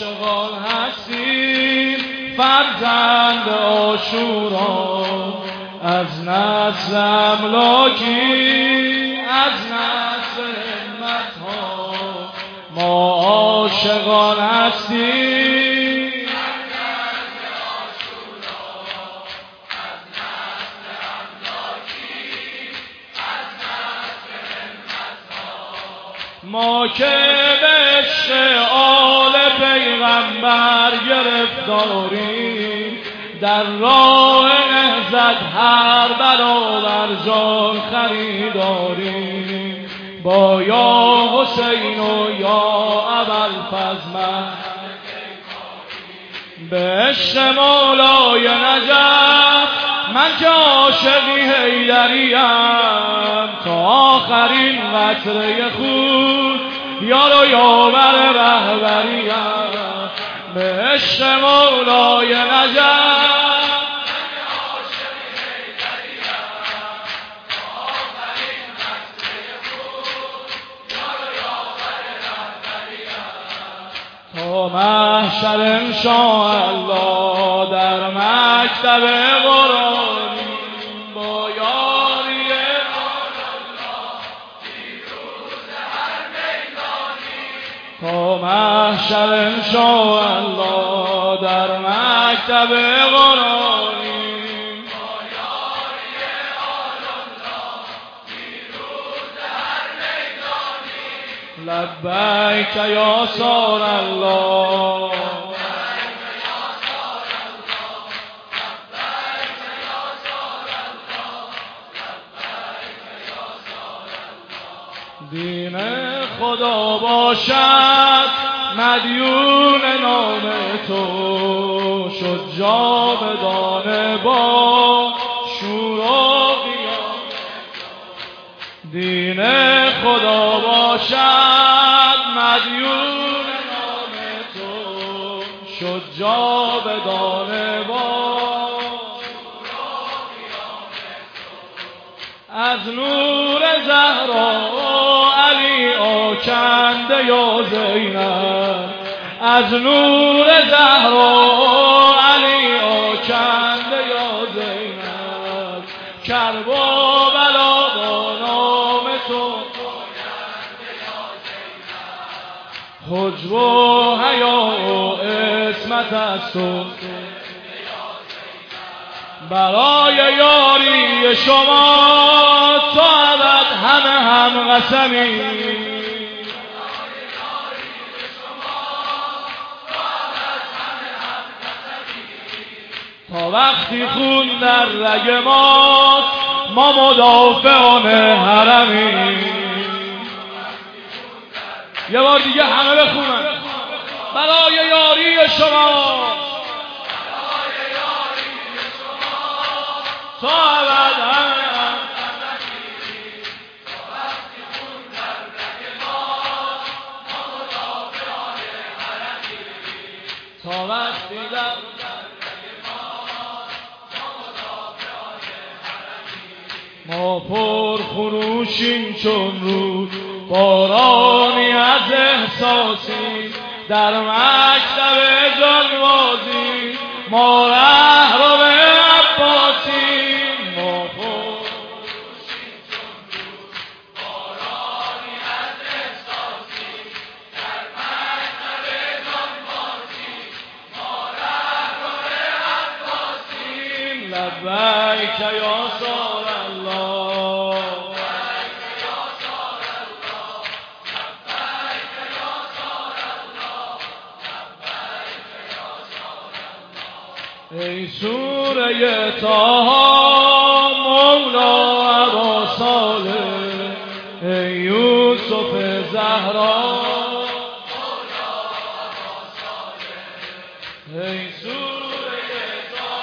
عاشقان هستیم فرزند عاشورا، از نسل املاکی از نسل همتها ما عاشقان هستیم فرزند عاشورا، از نسل املاکی از نسل همتها ما که به عشق آل پیغمبر گرفتاریم، در راه نهضت هر برابر جان خریداریم. با یا حسین و یا ابوالفضل به عشق مولای نجف من که عاشقی حیدریم، تا آخرین قطره خون یار و یاور رهبریم. به عشق مولای نجف تا محشر انشاءالله در مکتب قرآنی با یاری الله پیروز هر میدانی. تا محشر انشاءالله در مکتب قرآنی با یاری الله پیروز هر میدانی. لبیک یا سار الله، دین خدا باشد مدیون نام تو، شد جاودانه با شور و قیام. دین خدا باشد مدیون نام تو، شد جاودانه با از نور زهرا علی آکنده یا زینب، از نور زهرا علی آکنده یا زینب. کرب و بلا با نام تو حجب و حیا و عصمت از تو. برای یاری شما تا ابد همه هم قسمی، تا وقتی خون در رگ ماست ما مدافعان حرمی. یه بار دیگه همه بخونن. برای یاری شما تا ابد همه هم تا وقتی در ما پر خروشیم چون رود، بارانی از احساسی در مکتب جانبازی. ما ره رو به عباسی، ما پر خروشیم چون رود، بارانی از احساسی در مکتب جانبازی. ما ره رو به عباسی. لبیک یا سار الله، ای سوره طه مولا ابا صالح، ای یوسف زهرا مولا ابا صالح، ای سوره طه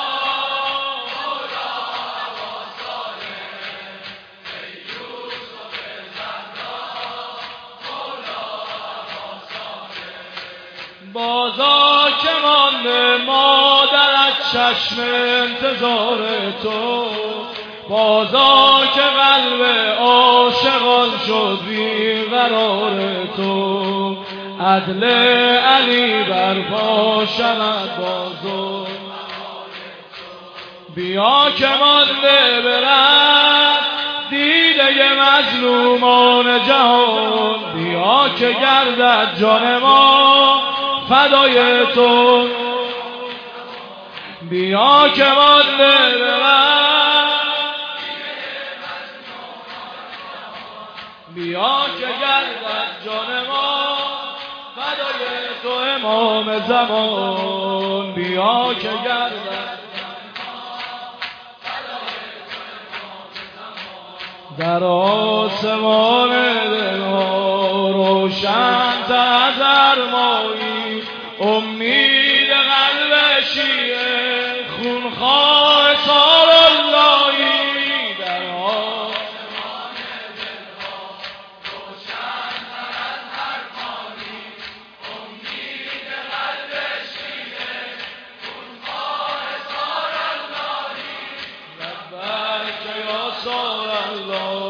مولا ابا صالح، ای یوسف زهرا مولا ابا صالح. بازا که مانده مادر چشم انتظار تو، بازا که قلب عاشقان شد بی قرار تو. عدل علی برپا شود بازو. بیا که مانده برد دیده مظلومان جهان، بیا که گردد جان ما فدای تو. بیا که مانده برد، بیا که گردد جان ما فدای تو امام زمان. بیا که گردد در آسمان دلها روشن تر از ارمایی، امید قلب شیعه خونخواه سال اللهی. در آسمان دلها روشن تر از ارمایی، امید قلب شیعه خونخواه سال اللهی. لبیک یا سال الله